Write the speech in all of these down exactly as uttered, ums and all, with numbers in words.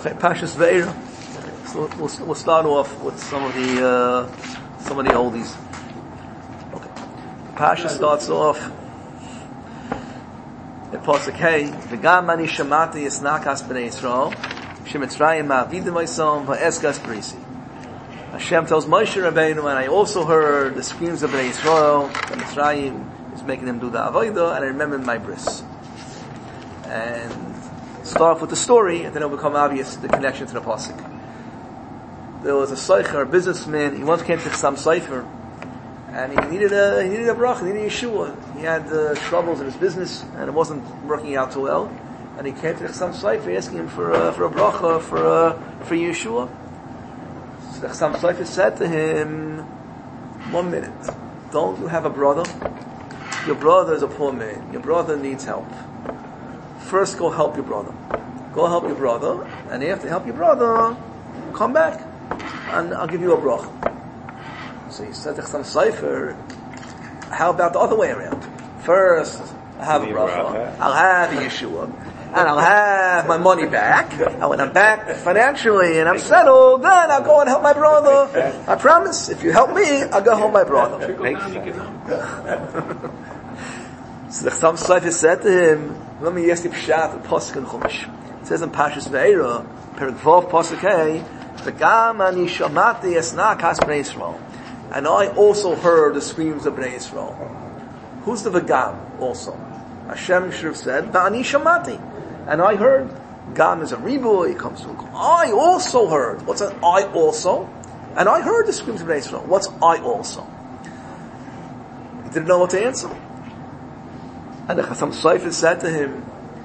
Okay, Pashas Ve'era. So we'll, we'll start off with some of the uh, some of the oldies. Okay, Pasha starts off in Pasuk Hey. V'gam ani shamati esnakas b'nei Yisrael shemitzrayim ma'avidim v'yisam v'eskas b'risi. Hashem tells Moshe Rabbeinu, and I also heard the screams of Bnei Yisrael that Mitzrayim is making them do the avodah, and I remembered my bris. And start off with the story, and then it will become obvious the connection to the pasuk. There was a soicher, a businessman. He once came to some soifer, and he needed a he needed a bracha, he needed Yeshua. He had uh, troubles in his business, and it wasn't working out too well. And he came to some soifer asking him for uh, for a bracha for uh, for Yeshua. So the Chassam Sofer said to him, "One minute, don't you have a brother? Your brother is a poor man. Your brother needs help. First, go help your brother. Go help your brother, and after you help your brother, come back, and I'll give you a bracha." So he said to Chassam Sofer, "How about the other way around? First, I have a bracha, I'll have a Yeshua, and I'll have my money back, and when I'm back financially and I'm settled, then I'll go and help my brother. I promise, if you help me, I'll go help my brother." So the Chassam Sofer said to him, let me ask you pshat and pasuk and chumash. It says in Pashas Ve'era, Perek Vav pasuk Hey, V'gam ani shamati esnakas b'nei Yisrael, and I also heard the screams of Bnei Yisrael. Who's the V'gam also? Hashem should have said, V'ani shamati, and I heard. Gam is a ribu, it comes to I also heard. What's an I also? And I heard the screams of Bnei Yisrael. What's I also? He didn't know what to answer. And the Chassam Sofer said to him,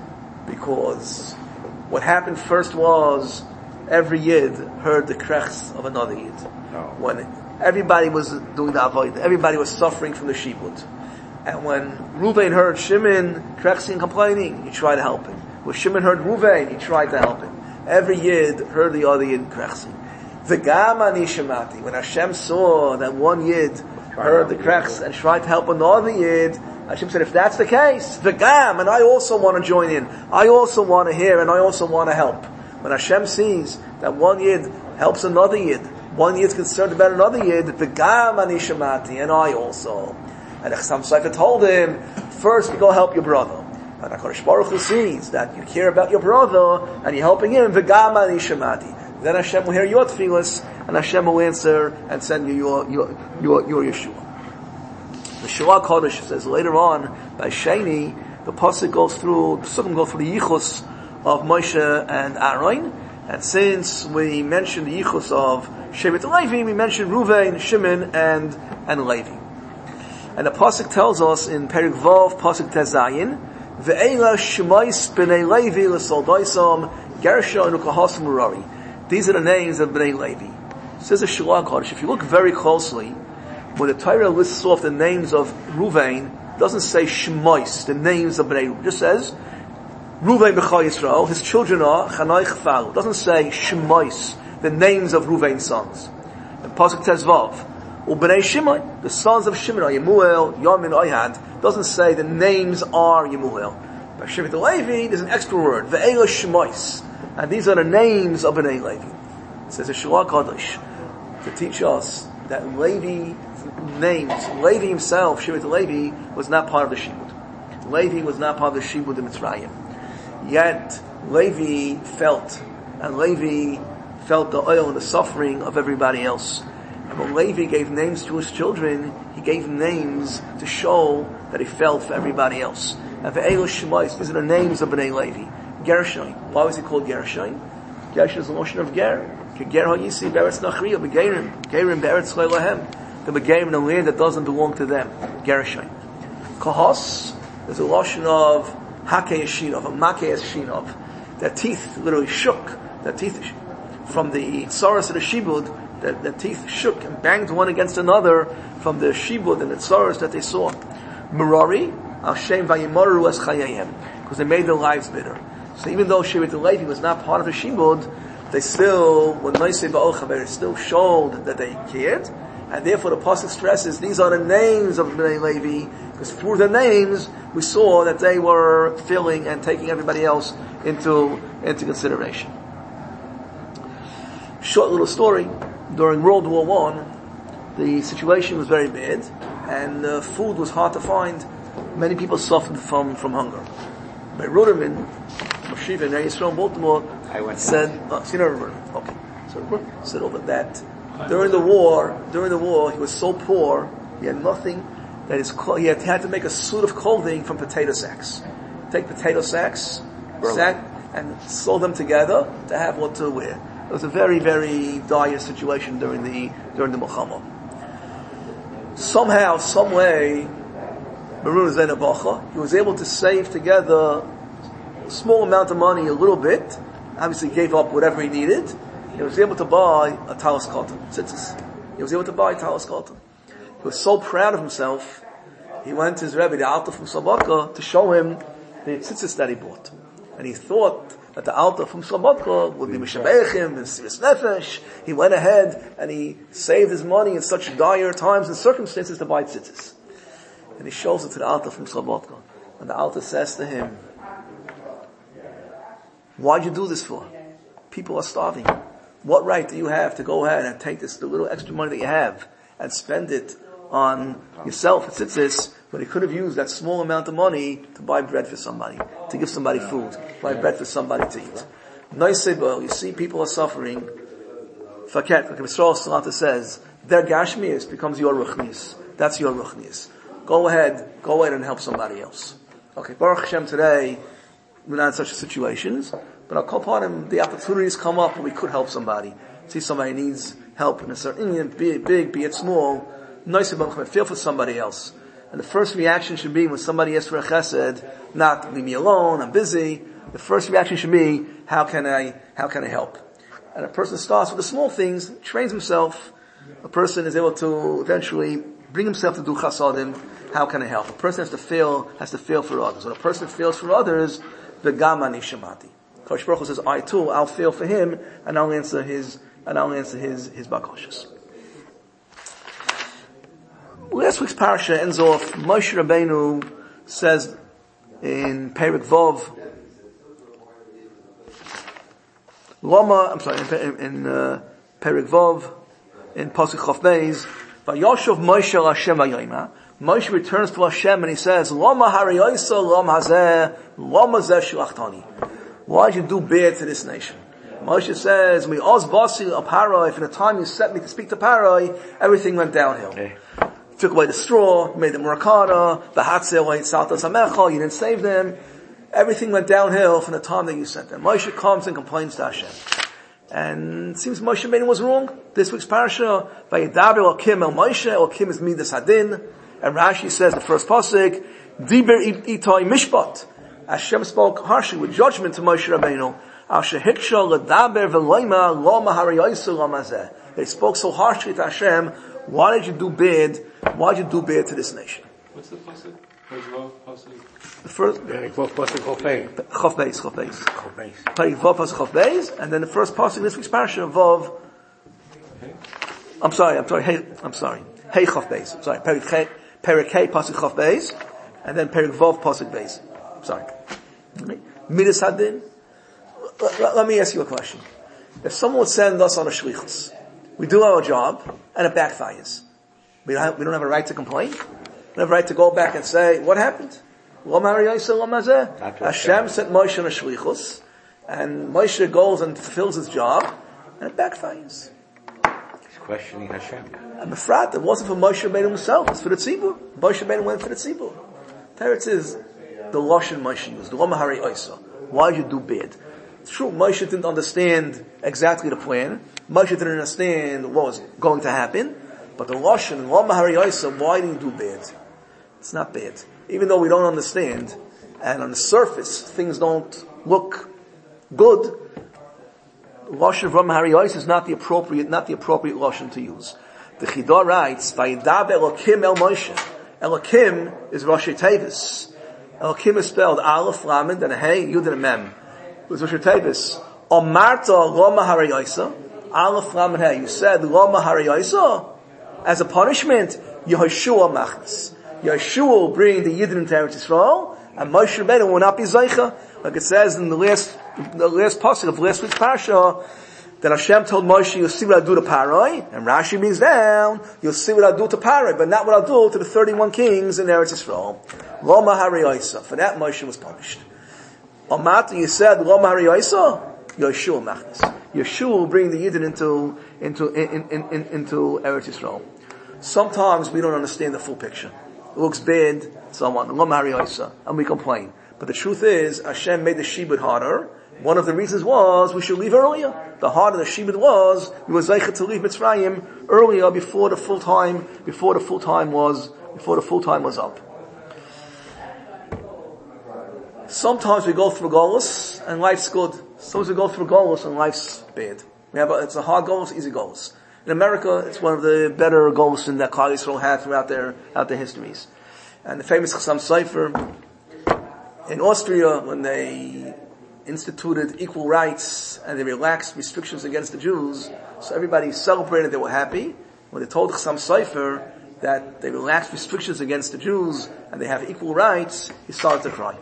because what happened first was every Yid heard the krechs of another Yid. No. When everybody was doing the avodah, everybody was suffering from the shibud. And when Ruvain heard Shimon krechsing and complaining, he tried to help him. When Shimon heard Ruvain, he tried to help him. Every Yid heard the other Yid krechsing. V'gam ani shamati, when Hashem saw that one Yid heard the krechs and tried to help another Yid, Hashem said, if that's the case, v'gam, and I also want to join in. I also want to hear, and I also want to help. When Hashem sees that one Yid helps another Yid, one Yid's concerned about another Yid, v'gam ani shamati, and I also. And the Chassam Sofer told him, first you go help your brother. And HaKadosh Baruch Hu sees that you care about your brother, and you're helping him, v'gam ani shamati. Then Hashem will hear your tefillas, and Hashem will answer and send you your, your, your, your Yeshua. The Shua Kodesh says later on, by Sheni, the pasuk goes through, the Psukim go through the yichus of Moshe and Aaron, and since we mentioned the yichus of Shevet Levi, we mentioned Ruvain, Shimon, and, and Levi. And the pasuk tells us in Perek Vav, pasuk Tezayin, Ve'ela Shemais b'nei Levi l'soldaisam Gershon u'kahasim Merari. These are the names of b'nei Levi. It says the Shua Kodesh, if you look very closely, when the Torah lists off the names of Ruvain, it doesn't say Shemais, the names of Bnei Ruvain. It just says Ruvain b'chai Yisrael, his children are Chanai Chafal. It doesn't say Shemais, the names of Ruvain's sons. The pasuk says Vav, U'bnei Shimon, the sons of Shimon are Yemuel, Yamin, Ohad. It doesn't say the names are Yemuel. By Shevet Levi, there's an extra word, Ve'ela Shemais, and these are the names of Bnei Levi. It says a Shua Kodesh to teach us that Levi names, Levi himself, Shevet Levi, was not part of the Shibud. Levi was not part of the Shibud in Mitzrayim. Yet, Levi felt, and Levi felt the oil and the suffering of everybody else. And when Levi gave names to his children, he gave names to show that he felt for everybody else. And for Ve'ela Shemais, these are the names of Bnei Levi. Gershon. Why was he called Gershon? Gershon is the notion of Ger. Ger ha'yisi beretz nachriya, begerim, gerim beretz chaylahem. The begerim in the land that doesn't belong to them. Gershon. Kahos is a lotion of hakei shinov, a makei shinov. Their teeth literally shook. Their teeth, from the tsaras of the shibud, their, their teeth shook and banged one against another from the shibud and the tsaras that they saw. Merari, Hashem vayimaru es chayayim, because they made their lives bitter. So even though Shevet Levi was not part of the shibud, they still, when Noisei Ba'ol Chaver, still showed that they cared, and therefore the pasuk stresses these are the names of Bnei Levi, because through the names we saw that they were filling and taking everybody else into into consideration. Short little story. During World War One, the situation was very bad, and uh, food was hard to find. Many people suffered from, from hunger. By Ruderman, Moshiva in Yisrael in Baltimore, I went said, oh, so you never heard of it. Okay. So said over that. During the war, during the war, he was so poor, he had nothing, that his, he had, he had to make a suit of clothing from potato sacks. Take potato sacks, sack, and sew them together to have what to wear. It was a very, very dire situation during the, during the Milchama. Somehow, some way, Barun Zayin Abacha, he was able to save together a small amount of money, a little bit. Obviously gave up whatever he needed. He was able to buy a talis cotton, tzitzis. He was able to buy a talis cotton. He was so proud of himself, he went to his Rebbe, the Alta from Slobodka, to show him the tzitzis that he bought. And he thought that the Alta from Slobodka would be Mishabechim and Siris Nefesh. He went ahead and he saved his money in such dire times and circumstances to buy tzitzis. And he shows it to the Alta from Slobodka. And the Alta says to him, why'd you do this for? People are starving. What right do you have to go ahead and take this, the little extra money that you have, and spend it on yourself, tzitzis, when he could have used that small amount of money to buy bread for somebody, to give somebody food, buy bread for somebody to eat. Noisebo, you see people are suffering. Faket, like Yisrael Salata says, their gashmias becomes your ruchnias. That's your ruchnias. Go ahead, go ahead and help somebody else. Okay, Baruch Hashem, today, we're not in such situations, but I'll call upon him, the opportunities come up where we could help somebody. See somebody needs help in a certain, be it big, be it small, Noisebo, feel for somebody else. And the first reaction should be when somebody asks for a chesed, not leave me alone, I'm busy. The first reaction should be, how can I, how can I help? And a person starts with the small things, trains himself. A person is able to eventually bring himself to do chasadim. How can I help? A person has to fail, has to fail for others. When a person fails for others, v'gam ani shamati. Kodesh Baruch Hu says, I too, I'll fail for him, and I'll answer his, and I'll answer his, his bakoshes. Last week's parasha ends off, Moshe Rabbeinu says in Perek Vov, Lama, I'm sorry, in, in uh, Perek Vov, in Pasuk Chof Beis, Vayoshav Moshe al Hashem vayoma. Moshe returns to Hashem and he says, Lama hariyosa, Lama hazeh, Lama zeh shlachtani. Why did you do bad to this nation? Moshe says, "Mi oz basi a Parai. From the time you sent me to speak to Parai, everything went downhill. Okay. Took away the straw, made them rakada, the hatzel, salta samecha. You didn't save them. Everything went downhill from the time that you sent them." Moshe comes and complains to Hashem, and it seems Moshe Rabbeinu was wrong. This week's parasha, Vayedaber Elokim el Moshe. Elokim is midas hadin, and Rashi says the first pasuk, Diber itay mishpat. Hashem spoke harshly with judgment to Moshe Rabbeinu. They spoke so harshly to Hashem. Why did you do bad? Why did you do bad to this nation? What's the pasuk? The first Chof Beis, Chof Beis, Chof Beis, Perek Vov pasuk Chof Beis, and then the first pasuk this week's parasha Vov. I'm sorry, I'm sorry. Hey, I'm sorry. Hey Chof Beis. I'm sorry. Perek Hey, Perek Hey pasuk Chof Beis, and then Perek Vov pasuk Beis. Sorry. Midas hadin. Let, let me ask you a question. If someone would send us on a shlichus, we do our job, and it backfires. We don't have, we don't have a right to complain. We don't have a right to go back and say, what happened? Hashem sent Moshe on a shlichus, and Moshe goes and fulfills his job, and it backfires. He's questioning Hashem. I'm afraid it wasn't for Moshe Rabbeinu himself, it's for the tzibur. Moshe Rabbeinu went for the tzibur. Teretz is the Lashon Moshe used, the Lama Hari Oisa. Why did you do bad? It's true, Moshe didn't understand exactly the plan. Moshe didn't understand what was going to happen. But the Lashon, Lama Hari Oisa, why did you do bad? It's not bad. Even though we don't understand, and on the surface, things don't look good, Lashon of Lama Hari Oisa is not the appropriate, not the appropriate Lashon to use. The Chidah writes, Vayedaber Elokim el Moshe. Elokim is Rashi Tevis. Elokim is spelled Aleph, Lamed, and a Hey, Yud, and a Mem. It was Rashi Tevis. Omarta Lama Hari Oisa. Aleph, Lamed, Hey. You said Lama Hari Oisa. As a punishment, Yehoshua Machnas. Yeshua will bring the Yidden into Eretz Yisrael, and Moshe Rabbeinu will not be Zeicha. Like it says in the last, the last pasuk of last week's parasha, Then Hashem told Moshe, you'll see what I'll do to Paroi, and Rashi brings down, you'll see what I'll do to Paroi, but not what I'll do to the thirty-one kings in Eretz Yisrael. Lo Mahari Oisa. For that Moshe was punished. Amata, you said, Lo Mahari Oisa? Yeshua Machnas. Yeshua will bring the Yidden into, into, in, in, in, into Eretz Yisrael. Sometimes we don't understand the full picture. It looks bad, someone, Lo Mahari Oisa, and we complain. But the truth is, Hashem made the Shibud harder. One of the reasons was we should leave earlier. The harder the Shibud was, we were zeichet to leave Mitzrayim earlier before the full time, before the full time was, before the full time was up. Sometimes we go through Golus and life's good. Sometimes we go through Golus and life's bad. We have a, it's a hard Golus, easy Golus. In America, it's one of the better Golus that Klal Yisrael had throughout their, throughout their histories. And the famous Chassam Sofer, in Austria, when they instituted equal rights and they relaxed restrictions against the Jews, so everybody celebrated, they were happy. When they told Chassam Sofer that they relaxed restrictions against the Jews and they have equal rights, he started to cry.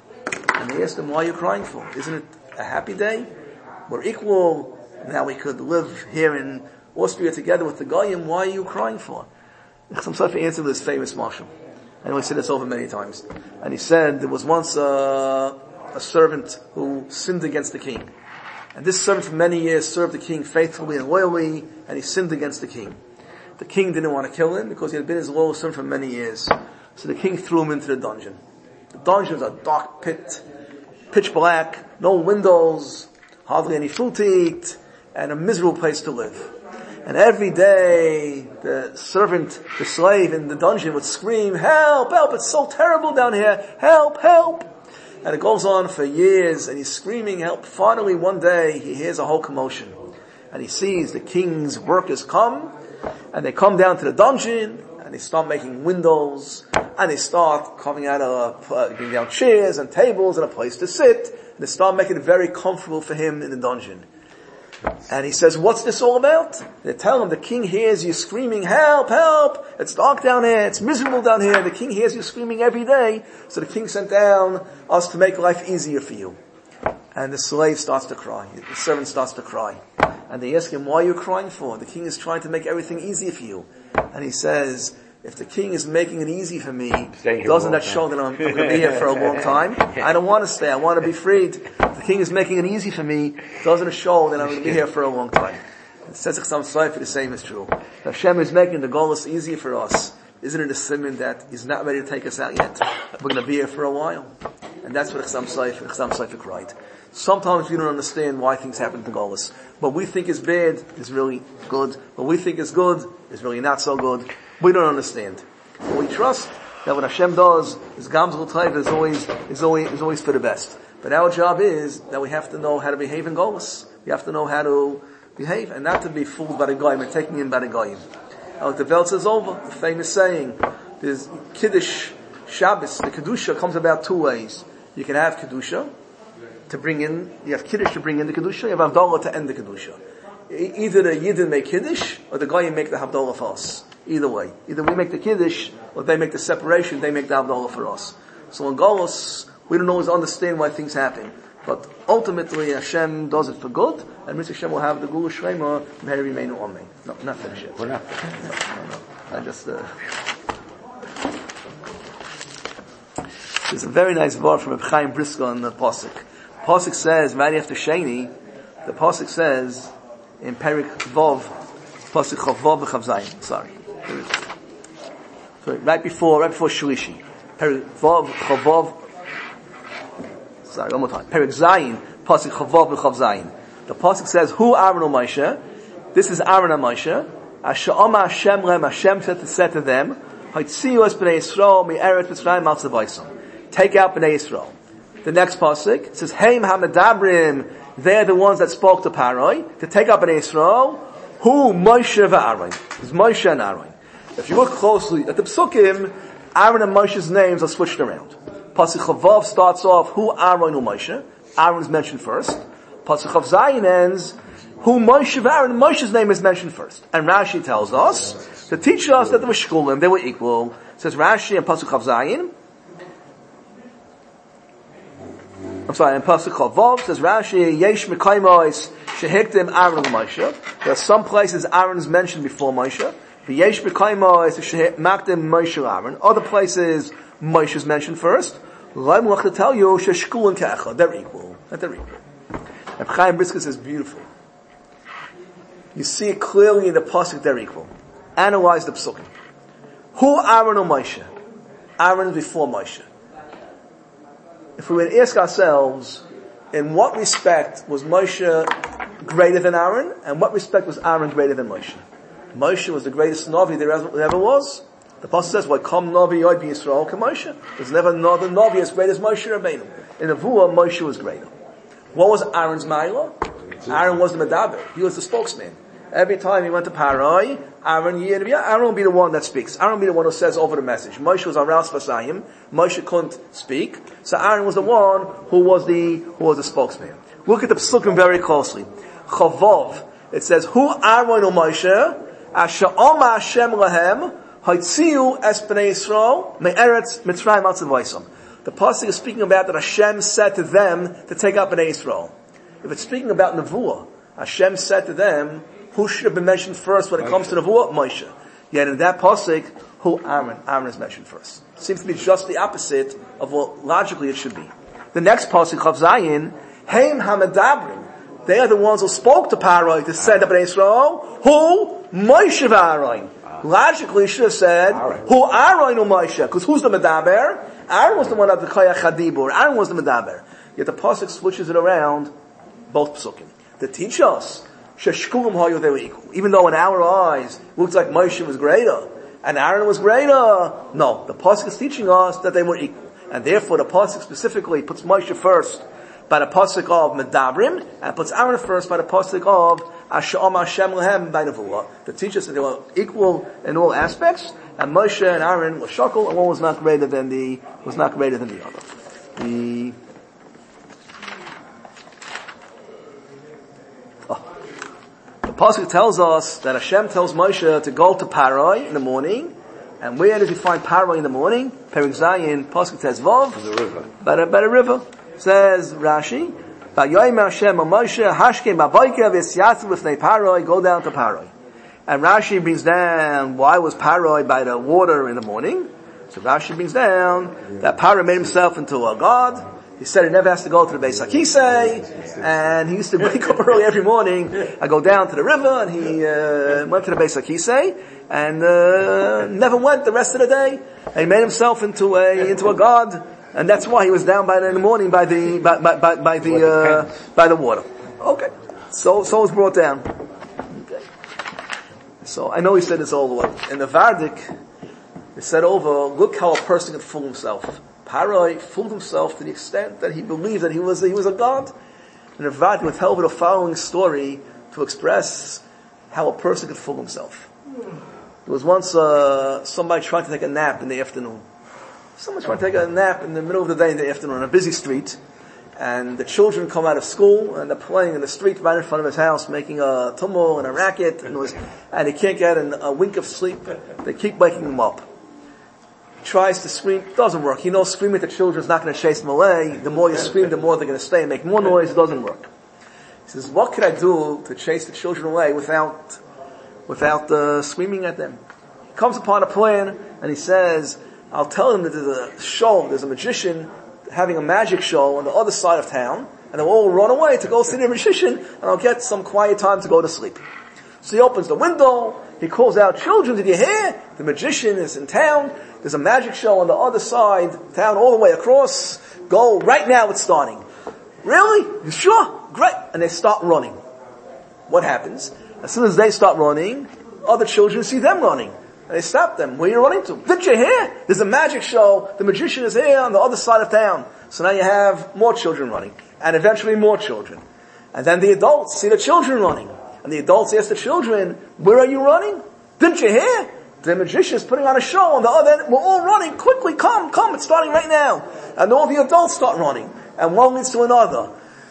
And they asked him, why are you crying for? Isn't it a happy day? We're equal, now we could live here in Austria together with the Goyim, why are you crying for? Chassam Sofer answered with his famous marshal. I know he said this over many times. And he said, there was once a, a servant who sinned against the king. And this servant for many years served the king faithfully and loyally, and he sinned against the king. The king didn't want to kill him because he had been his loyal servant for many years. So the king threw him into the dungeon. The dungeon was a dark pit, pitch black, no windows, hardly any food to eat, and a miserable place to live. And every day, the servant, the slave in the dungeon would scream, help, help, it's so terrible down here, help, help. And it goes on for years, and he's screaming help. Finally, one day, he hears a whole commotion. And he sees the king's workers come, and they come down to the dungeon, and they start making windows, and they start coming out of, uh, getting down chairs and tables and a place to sit, and they start making it very comfortable for him in the dungeon. And he says, what's this all about? They tell him, the king hears you screaming, help, help, it's dark down here, it's miserable down here, the king hears you screaming every day, so the king sent down us to make life easier for you. And the slave starts to cry, the servant starts to cry. And they ask him, why are you crying for? The king is trying to make everything easy for you. And he says, if the king is making it easy for me, doesn't that show that I'm, I'm going to be here for a long time? I don't want to stay. I want to be freed. If the king is making it easy for me, doesn't it show that I'm going to be here for a long time? It says Chassam Sofer, the same is true. If Hashem is making the Golus easier for us, isn't it a simon that He's not ready to take us out yet? We're going to be here for a while. And that's what Chassam Sofer, Chassam Sofer cried. Sometimes we don't understand why things happen to Golus. What we think is bad is really good. What we think is good is really not so good. We don't understand. But we trust that what Hashem does is Gamzul Taiva is always, is always, is always for the best. But our job is that we have to know how to behave in Golus. We have to know how to behave and not to be fooled by the Goyim and taken in by the Goyim. Now the Veltz is over. The famous saying, there's Kiddush, Shabbos, the Kedusha comes about two ways. You can have Kedusha to bring in, you have Kiddush to bring in the Kedusha, you have Havdalah to end the Kedusha. Either the Yidden make Kiddush, or the Goyim make the Havdalah for us. Either way. Either we make the Kiddush, or they make the separation, they make the Havdalah for us. So in Golus, we don't always understand why things happen. But ultimately, Hashem does it for good, and Mister Hashem will have the Gula Shrema, may remain Amen. No, not finished yet. We're not. No, no, no. I just, uh... There's a very nice word from Reb Chaim Brisker in the Pasuk. Pasuk says, right after Sheni, the Pasuk says, in Perik Vov, Pasuk Chavov v'Chav Zayin, sorry. So right before, right before Shlishi. Perik Vov, Chavov, sorry, one more time. Perik Zayin, Pasuk Chavov v'Chav Zayin. The Pasuk says, Hu Aaron and Moshe, this is Aaron and Moshe, Asher Oma Hashem Lem, Hashem said to, said to them, Haitziu es b'nei Yisrael, mi'eret Mitzrayim al tzavaysom. Take out b'nei Yisrael. The next pasuk says, Heim haMedabrim, they're the ones that spoke to Paroi, to take up Bnei Yisrael, who Moshe v'Aaron. It's Moshe and Aaron. If you look closely at the psukim, Aaron and Moshe's names are switched around. Pasuk Chavav starts off, who Aaron, who Moshe. Aaron is mentioned first. Pasuk Chav Zayin ends, who Moshe v'Aaron, Moshe's name is mentioned first. And Rashi tells us, to teach us that they were shkulim, they were equal. It says Rashi and Pasuk Chav Zayin, I'm sorry, in Pasuk Chavav says Rashi, Yesh Mekaimois Shehiktim Aaron Moshe. There are some places Aaron is mentioned before Moshe. Yesh Mekaimois Shehiktim Moshe Aaron. Other places Moshe is mentioned first. I'm going to tell you, Sheshkul and Ke'echad. They're equal. They're equal. And Chaim Brisker says beautiful. You see it clearly in the Pasuk, they're equal. Analyze the Psukim. Who Aaron or Moshe? Aaron is before Moshe. If we were to ask ourselves, in what respect was Moshe greater than Aaron, and what respect was Aaron greater than Moshe? Moshe was the greatest Navi there ever was. The Pasuk says, "Why come Navi Yod Yisrael come Moshe?" There's never another Navi as great as Moshe Rabbeinu. In the Nevuah, Moshe was greater. What was Aaron's Ma'ila? Aaron was the Medaber. He was the spokesman. Every time he went to Parai, Aaron, Aaron will be the one that speaks. Aaron will be the one who says over the message. Moshe was Aras Vasayim. Moshe couldn't speak. So Aaron was the one who was the, who was the spokesman. Look at the Psukim very closely. Chavov. It says, Who Aaron or Moshe? Asher Oma Hashem Lahem. Haitziu es b'nei Yisrael me'eretz Mitzrayim atzavaisam. The pasuk is speaking about that Hashem said to them to take out b'nei Yisrael. If it's speaking about Nevuah, Hashem said to them, who should have been mentioned first when it comes to Nevuah? Moshe. Yet in that pasuk, who Aaron? Aaron is mentioned first. It seems to be just the opposite of what logically it should be. The next pasuk, Chav Zayin, Heim HaMedabrim. They are the ones who spoke to Parai to send up b'nei Yisrael. Who? Moshe v'Aaron. Logically, he should have said, Aaron. Who Aaron or Moshe? Because who's the Medaber? Aaron was the one of the Koyach Hadibur. Aaron was the Medaber. Yet the Pasuk switches it around, both Psukim. To teach us, Sheshkulim Hayu, they were equal. Even though in our eyes, it looks like Moshe was greater, and Aaron was greater. No, the Pasuk is teaching us that they were equal. And therefore the Pasuk specifically puts Moshe first by the Pasuk of Medabrim, and puts Aaron first by the Pasuk of Asham Hashem Lehem by Nevuah. The teachers that they were equal in all aspects, and Moshe and Aaron were shakal, and one was not greater than the was not greater than the other. The oh. the pasuk tells us that Hashem tells Moshe to go to Parai in the morning, and where does he find Parai in the morning? Perek Zayin, pasuk says Vav, by the river. By the, by the river. Says Rashi, Vayomer Hashem Moshe Hashkem Baboiker V'Syatzu B'fnei Paroi. Go down to Paroi. And Rashi brings down why was Paroi by the water in the morning. So Rashi brings down that Paroi made himself into a god. He said he never has to go to the Beis Hakisei, and he used to wake up early every morning. I go down to the river, and he uh, went to the Beis Hakisei, and uh, never went the rest of the day. And he made himself into a into a god. And that's why he was down by in the morning by the by by by, by the uh, by the water. Okay, so so it's brought down. Okay, so I know he said this all the way in the Vardik. He said over. Look how a person can fool himself. Parai fooled himself to the extent that he believed that he was he was a god. And the Vardik would tell the following story to express how a person could fool himself. There was once uh, somebody trying to take a nap in the afternoon. Someone's trying to take a nap in the middle of the day in the afternoon on a busy street, and the children come out of school and they're playing in the street right in front of his house, making a tumult and a racket, and, it was, and he can't get an, a wink of sleep. They keep waking him up. He tries to scream, doesn't work. He knows screaming at the children is not going to chase them away. The more you scream, the more they're going to stay and make more noise. It doesn't work. He says, what can I do to chase the children away without without uh, screaming at them? He comes upon a plan, and he says, I'll tell them that there's a show, there's a magician having a magic show on the other side of town, and they'll all run away to go see the magician, and I'll get some quiet time to go to sleep. So he opens the window, he calls out, children, did you hear? The magician is in town, there's a magic show on the other side of town, all the way across, go, right now it's starting. Really? You sure? Great. And they start running. What happens? As soon as they start running, other children see them running. And they stop them. Where are you running to? Didn't you hear? There's a magic show. The magician is here on the other side of town. So now you have more children running. And eventually more children. And then the adults see the children running. And the adults ask the children, where are you running? Didn't you hear? The magician is putting on a show on the other end. We're all running. Quickly, come, come. It's starting right now. And all the adults start running. And one leads to another.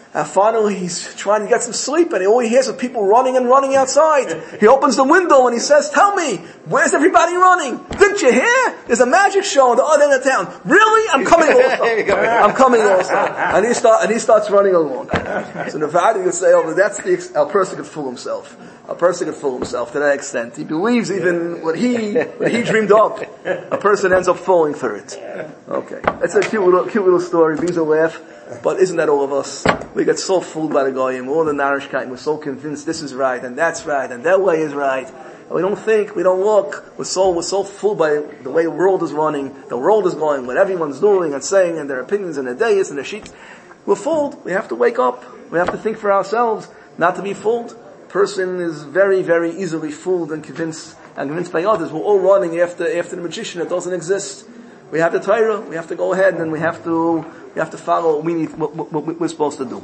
And finally he's trying to get some sleep and all he hears is people running and running outside. He opens the window and he says, tell me, where's everybody running? Didn't you hear? There's a magic show on the other end of town. Really? I'm coming also. I'm coming also. And he, start, and he starts running along. So Nevada could say, oh, that's the, a person could fool himself. A person could fool himself to that extent. He believes even what he, what he dreamed up. A person ends up falling for it. Okay. That's a cute little, cute little story. Bees a laugh. But isn't that all of us? We get so fooled by the Goyim, all the Narishkeit, we're so convinced this is right, and that's right, and that way is right. And we don't think, we don't look, we're so, we're so fooled by the way the world is running, the world is going, what everyone's doing and saying, and their opinions and their days and their sheets. We're fooled. We have to wake up. We have to think for ourselves, not to be fooled. Person is very, very easily fooled and convinced, and convinced by others. We're all running after, after the magician that doesn't exist. We have the Torah, we have to go ahead and we have to, we have to follow what we need, what, what, what we're supposed to do.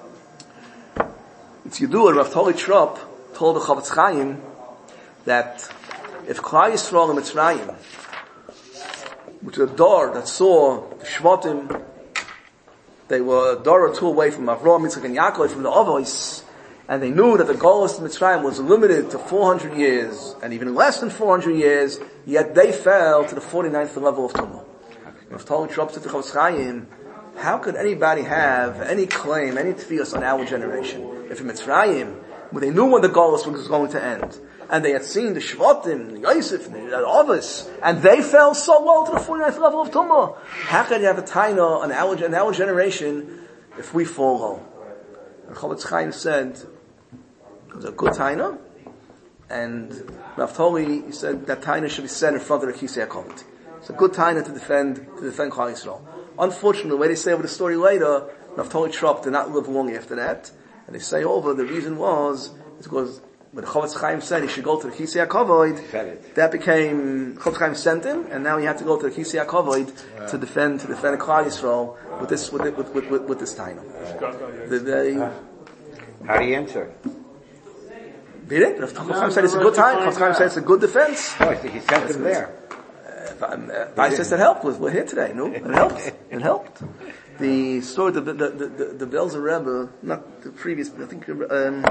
It's Yidua, Rav Toli Trop told the Chavetz Chaim that if Klal Yisrael and Mitzrayim, which is a door that saw the Shvatim, they were a door or two away from Avraham, Yitzchak and Yaakov, from the Avos, and they knew that the Golus of Mitzrayim was limited to four hundred years, and even less than four hundred years, yet they fell to the forty-ninth level of Tumah. Rav Toli Trop said to Chavetz Chaim, how could anybody have any claim, any tefillas on our generation? If in Mitzrayim, when they knew when the Golus was going to end, and they had seen the Shvatim, the Yosef, the Avos, and they fell so low to the forty-ninth level of Tumah, how could you have a taina on our, on our generation if we fall low? And Chavetz Chaim said, it was a good taina, and Rav Toli said that taina should be said in front of the Kisei HaKavod. It's a good taina to defend, to defend Klal Yisrael. Unfortunately, the way they say over the story later, Rav Toli Trop did not live long after that, and they say over, the reason was, it's because when Chavetz Chaim said he should go to the Kisei HaKavod, that became, Chavetz Chaim sent him, and now he had to go to the Kisei HaKavod yeah. to defend, to defend Klal Yisrael with this, with, with, with, with, with this taina. The, the, How do you answer? Did it? Rav Chaim said it's a good time. Chaim Chaim said it's a good defense. Oh, he sent him there. Uh, I said that helped. We're here today. No, it helped. It helped. The story, the the the the, the Belzer Rebbe, not the previous, but I think um,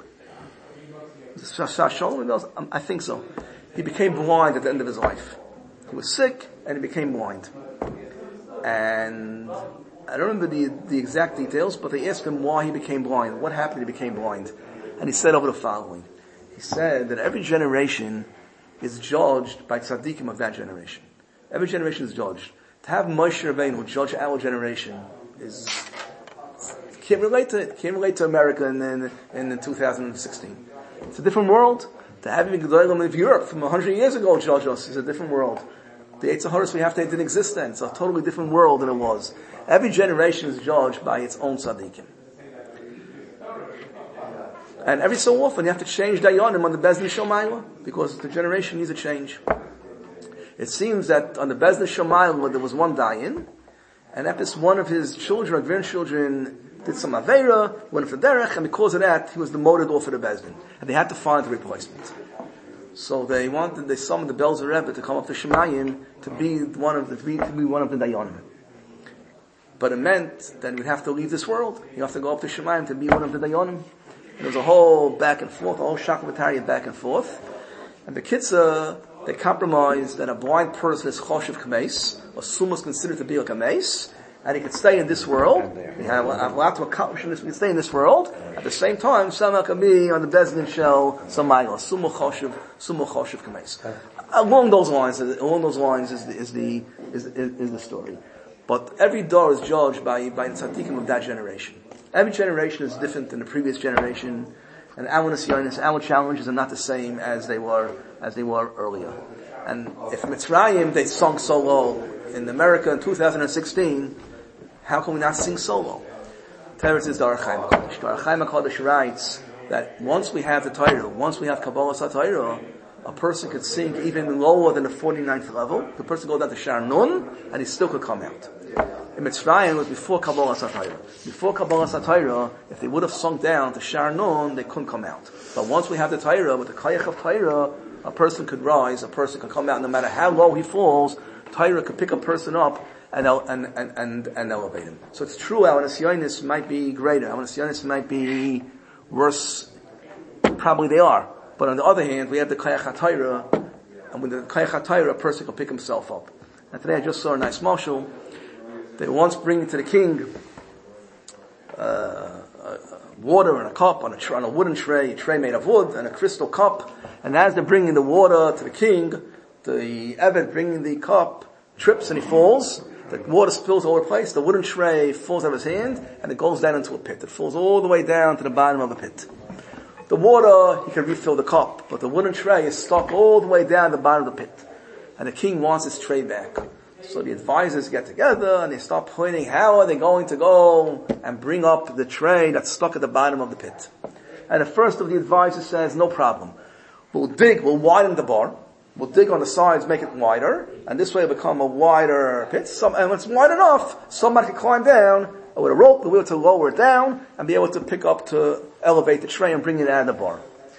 Shalom. I think so. He became blind at the end of his life. He was sick and he became blind. And I don't remember the the exact details, but they asked him why he became blind. What happened? He became blind, and he said over the following. He said that every generation is judged by tzaddikim of that generation. Every generation is judged. To have Moshe Rabbeinu judge our generation is, can't relate to it. Can't relate to America in, in, in two thousand sixteen. It's a different world. To have even Gedolim of Europe from a hundred years ago judge us is a different world. The Eitz HaHorus we have today didn't exist then. It's a totally different world than it was. Every generation is judged by its own tzaddikim. And every so often you have to change dayanim on the Bezdin Shomayla because the generation needs a change. It seems that on the Bezdin Shomayla there was one dayan, and Epis, one of his children or grandchildren did some aveira, went for derech, and because of that he was demoted off of the Bezdin, and they had to find a replacement. So they wanted, they summoned the Belzer Rebbe to come up to Shemayim to be one of the to be, to be one of the dayanim. But it meant that we'd have to leave this world. You have to go up to Shemayim to be one of the dayanim. There was a whole back and forth, a whole shakvatariya back and forth. And the kitzah, they compromised that a blind person is choshev kameis, or summa is considered to be like a mace, and he could stay in this world. He had a lot to accomplish in this, he could stay in this world. At the same time, somehow can be on the Bezdin shell, samayla, summa choshev, summa choshev kameis. Along those lines, along those lines is the, is the, is, is, is the story. But every door is judged by, by the tzaddikim of that generation. Every generation is different than the previous generation, and our nisyonis, our challenges are not the same as they were as they were earlier. And if Mitzrayim they sung so low in America in two thousand sixteen, how can we not sing so low? Teretz is the Ohr HaChaim HaKadosh. The Ohr HaChaim HaKadosh writes that once we have the Torah, once we have Kabbalah Torah, a person could sing even lower than the forty-ninth level. The person goes down to Shar Nun, and he still could come out. In Mitzrayim, it was before Kabbalah Satayra. Before Kabbalah Satayra, if they would have sunk down to Shar Nun, they couldn't come out. But once we have the Torah, with the Kayach of Torah, a person could rise, a person could come out, no matter how low he falls, Torah could pick a person up and, and, and, and, and elevate him. So it's true, our Nisyonis might be greater, our Nisyonis might be worse, probably they are. But on the other hand, we have the Kayach HaTorah, and with the Kayach HaTorah, a person can pick himself up. And today I just saw a nice marshal. They were once bringing to the king uh, uh, water in a cup on a, tr- on a wooden tray, a tray made of wood, and a crystal cup. And as they're bringing the water to the king, the Eved bringing the cup trips and he falls. The water spills all over the place. The wooden tray falls out of his hand, and it goes down into a pit. It falls all the way down to the bottom of the pit. The water, he can refill the cup, but the wooden tray is stuck all the way down to the bottom of the pit. And the king wants his tray back. So the advisors get together and they start planning how are they going to go and bring up the tray that's stuck at the bottom of the pit. And the first of the advisors says, no problem. We'll dig, we'll widen the bar. We'll dig on the sides, make it wider, and this way it'll become a wider pit. Some, and when it's wide enough, somebody can climb down, and with a rope, we'll be able to lower it down, and be able to pick up to elevate the tray and bring it out of the bar.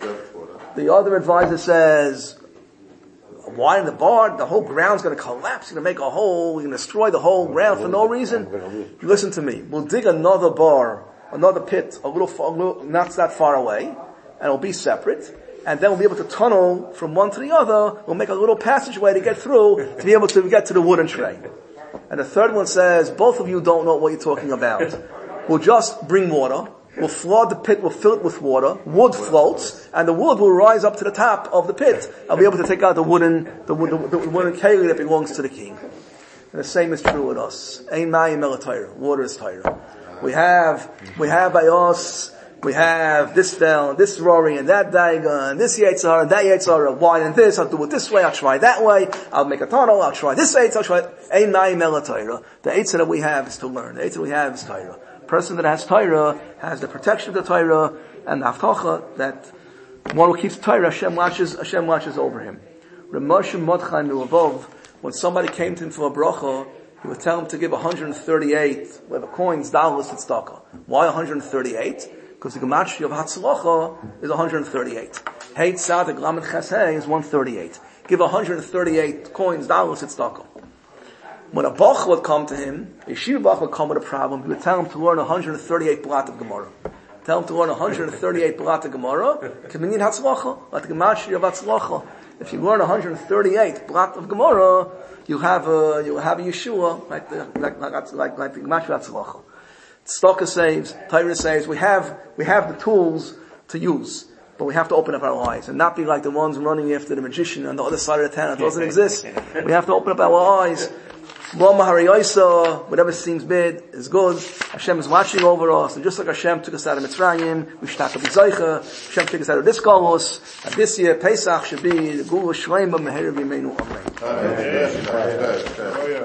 The other advisor says, widen the bar, the whole ground's gonna collapse, you're gonna make a hole, you're gonna destroy the whole ground for no reason. Listen to me, we'll dig another bar, another pit, a little, a little not that far away, and it'll be separate. And then we'll be able to tunnel from one to the other. We'll make a little passageway to get through, to be able to get to the wooden tray. And the third one says, both of you don't know what you're talking about. We'll just bring water. We'll flood the pit. We'll fill it with water. Wood floats, and the wood will rise up to the top of the pit. I'll be able to take out the wooden, the, the, the wooden keli that belongs to the king. And the same is true with us. Ein mayim ela Torah. Water is Torah. We have, we have by us. We have this fell, this rory, and that daiga, and this Yetzirah, and that Yetzirah. Why and this? I'll do it this way, I'll try that way. I'll make a tunnel, I'll try this Eitz, I'll try Ein mayim ela Torah. The Eitz that we have is to learn. The Eitz that we have is Torah. A person that has Torah has the protection of the Torah and the Haftacha that one who keeps Torah, Hashem watches, Hashem watches over him. Ramoshe Modchai Miluvov, when somebody came to him for a bracha, he would tell him to give one hundred thirty-eight, whatever coins, dollars, and tzedakah. Why one hundred thirty-eight? Because the gematria of Hatzlacha is one hundred thirty-eight. Hey Tzadik Lamed Ches Hey is one hundred thirty-eight. Give one hundred thirty-eight coins, dollars, and tzedakah. When a bach would come to him, a yeshiva bach would come with a problem, he would tell him to learn one hundred thirty-eight blat of Gemara. Tell him to learn one hundred thirty-eight blat of Gemara, K'minyan Hatzlacha, like the gematria of Hatzlacha. If you learn one hundred thirty-eight blat of Gemara, you have a, you have a Yeshua, like the, like, like, like, like the gematria of Hatzlacha. Tzedakah saves, Torah saves, we have, we have the tools to use, but we have to open up our eyes and not be like the ones running after the magician on the other side of the town. It doesn't exist. We have to open up our eyes. Whatever seems bad is good. Hashem is watching over us, and just like Hashem took us out of Mitzrayim, we should have to be Zaycha. Hashem took us out of this galus, and this year Pesach should be the Gula Shleima Meher V'Meinu Amen.